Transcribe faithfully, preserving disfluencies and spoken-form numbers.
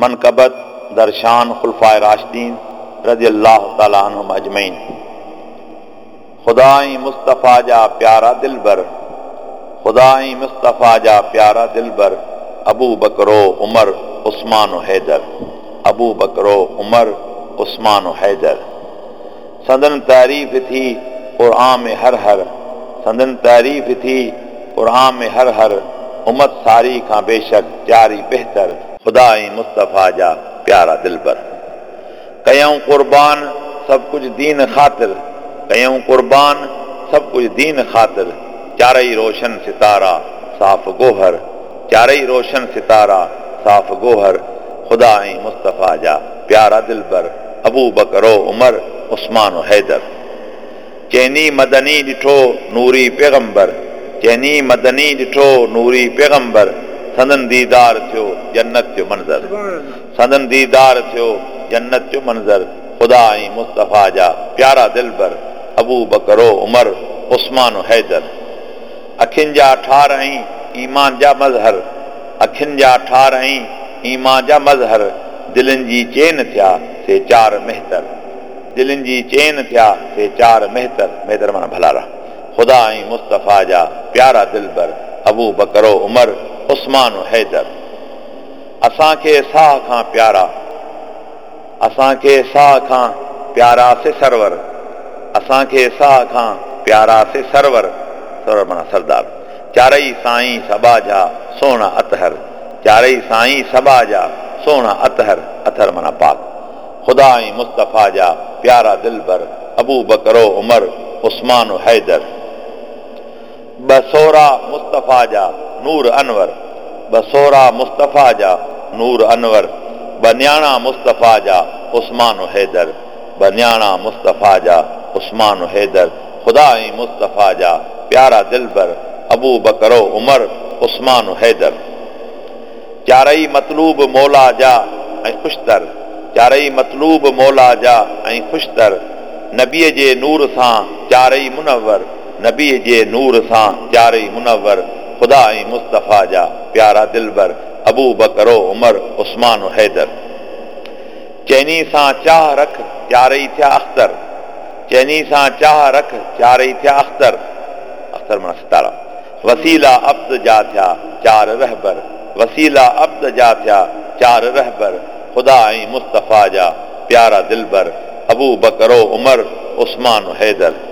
मनक़बत दरशान खुलफाए राशिदीन रज़ी अल्लाह ताला अन्हुम अजमईन। खुदाई मुस्तफ़ा जा प्यारा दिलबर, खुदाई मुस्तफ़ा जा प्यारा दिलबर, अबू बकरो उमर उस्मान हैदर, अबू बकरो उमर उस्मान हैदर। संदन तारीफ़ थी क़ुरान में हर हर, संदन तारीफ़ थी क़ुरान में हर हर, उम्मत सारी खां बेशक प्यारी बहितर, खुदाई मुस्तफ़ा जा प्यारा दिलबर। कयूं क़ुर्बान सब कुछ दीन ख़ातिर, कयूं क़ुर्बान सब कुछ दीन ख़ातिर, चारई रोशन सितारा साफ़ गोहर, चारई रोशन सितारा साफ़ गोहर, खुदाई मुस्तफ़ा जा प्यारा दिलबर, अबू बकरो उमर उस्मान हैदर। चैनी मदनी ॾिठो नूरी पैगंबर, चैनी मदनी ॾिठो नूरी पैगंबर, संदन दीदार थियो जन्नत जो मंज़र, संदन दीदार थियो जन्नत जो मंज़र, खुदाई मुस्तफ़ा जा प्यारा दिलबर, अबू बकरो उमर उस्मान हैदर। अखियुनि जा ठार ऐं ईमान जा मज़हर, अखियुनि जा ठार ऐं ईमान जा मज़हर, दिलनि जी चैन थिया से चार मेहतर, दिलनि जी चैन थिया से चार मेहतर, मेहतर माना भलारा, खुदाई मुस्तफ़ा जा प्यारा दिलबर, अबू बकरो उमर उस्मान हैदर। असांखे साह खां प्यारा, असांखे साह खां प्यारा से सरवर, असांखे साह खां प्यारा से सरवर, सरवर माना सरदार, चारई साईं सबा जा सोना अतहर, चारई साईं सबा जा सोना अतहर, अतहर माना पाक, खुदाई मुस्तफ़ा जा प्यारा दिलबर, अबू बकरो उमर उस्मान हैदर। बसोरा मुस्तफ़ा जा नूर अनवर, बसोरा मुस्तफ़ा जा नूर अनवर, बन्याणा मुस्तफ़ा जा उस्मान हैदर, बन्याणा मुस्तफ़ा जा उस्मान हैदर, खुदाई मुस्तफ़ा जा प्यारा दिलबर, अबू बकरो उमर उस्मान हैदर। चारई मतलूब मौला जा ऐं खुशतर, चारई मतलूब मौला जा ऐं खुशतर, नबीअ जे नूर सां चारई मुनव्वर, नबीअ जे नूर सां चारई मुनव्वर, खुदाई मुस्तफ़ा जा प्यारा दिलबर, अबू बकरो उमर उस्मान हैदर। चैनी सां चाह रख चारई थिया अख्तर, चैनी सां चाह रख चारई थिया अख्तर, अख्तर माना सितारा, वसीला अब्द जा थिया चार रहबर, वसीला अब्द जा थिया चार रहबर, खुदाई मुस्तफ़ा जा प्यारा दिलबर, अबू बकरो उमर उस्मान हैदर।